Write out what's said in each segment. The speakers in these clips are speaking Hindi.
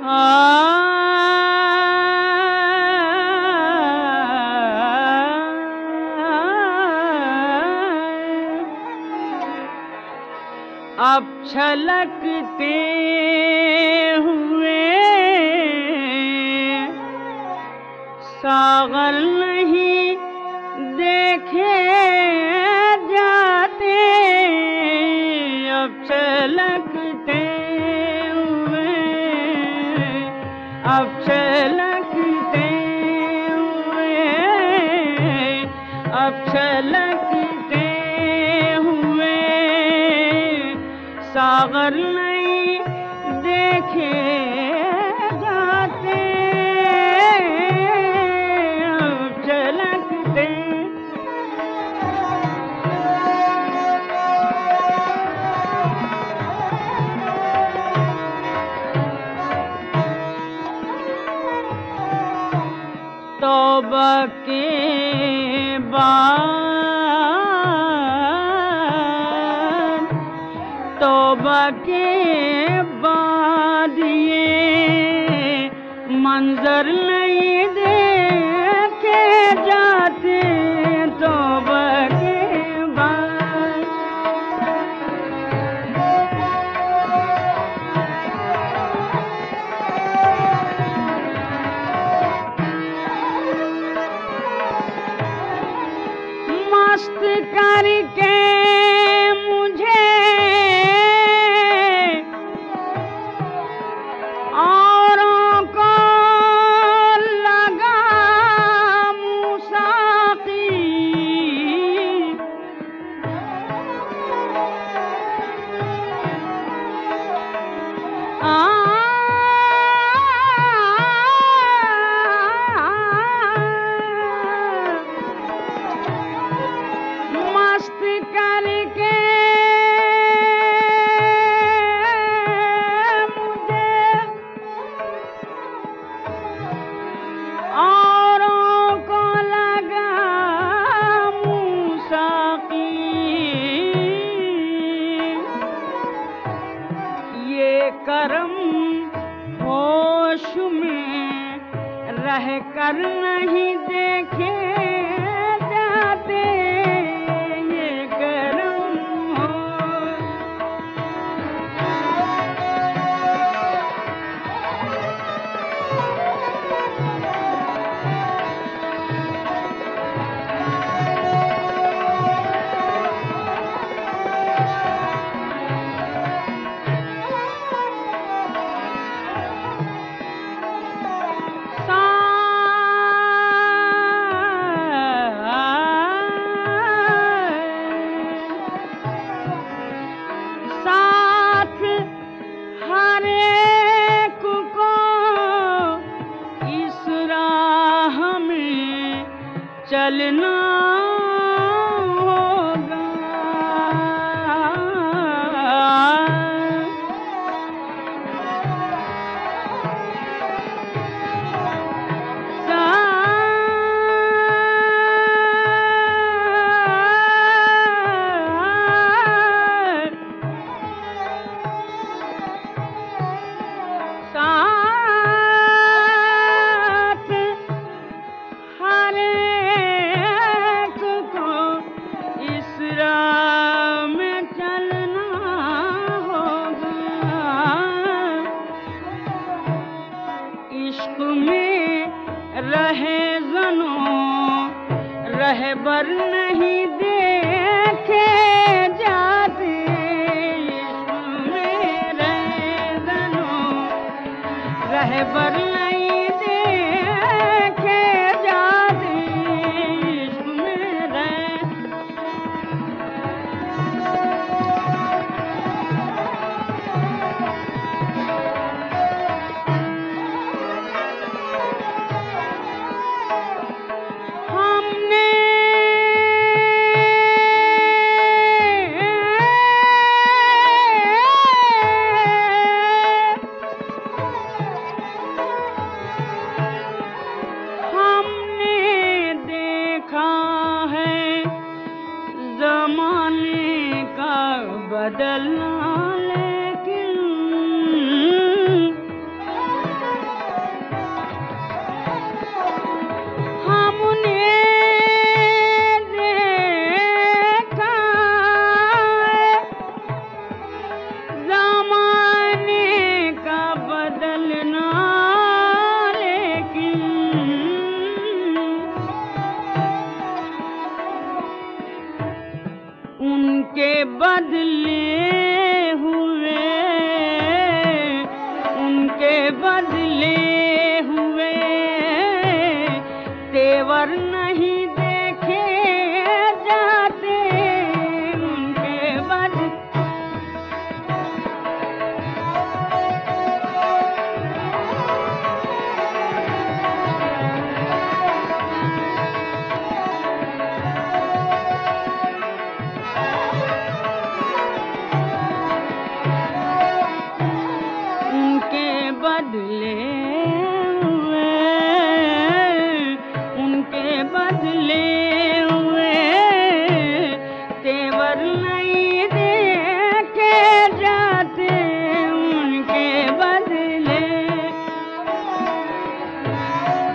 अब छलकते हुए सागर नहीं देखे जाते। अब छलकते हुए, अब छलकते हुए, अब छलकते हुए सागर नहीं देखे जाते। अब झलकते तौबा के बाद, तौबा के बाद ये मंजर नहीं देखे जाते। तौबा के बाद मस्त करके मुझे औरों को लगा मुसाकी। मस्त करके मुझे औरों को लगा मुसाकी। ये करम होश में रह कर नहीं देखे जाते। ये करम साथ हर एक को इस राह में चलना होगा। साथ हर एक को इस राह में चलना होगा। इश्क में रहे ज़नों रहबर नहीं देखे जाते। इश्क में रहे ज़नों रहबर नहीं देखे जाते। इश्क में रहे हमने बदलना, लेकिन तेवर नहीं देखे जाते उनके बदले। उनके बदले हुए तेवर नहीं देखे जाते उनके बदले।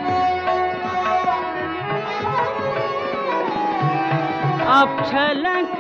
अब छलक